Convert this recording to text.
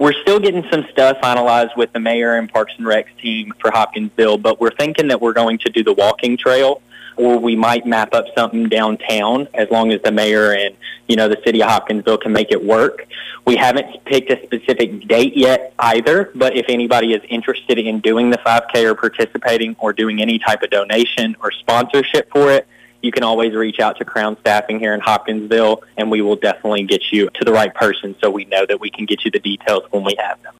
We're still getting some stuff finalized with the mayor and Parks and Recs team for Hopkinsville, but we're thinking that we're going to do the walking trail, or we might map up something downtown as long as the mayor and, the city of Hopkinsville can make it work. We haven't picked a specific date yet either, but if anybody is interested in doing the 5K or participating or doing any type of donation or sponsorship for it, you can always reach out to Crown Staffing here in Hopkinsville, and we will definitely get you to the right person so we know that we can get you the details when we have them.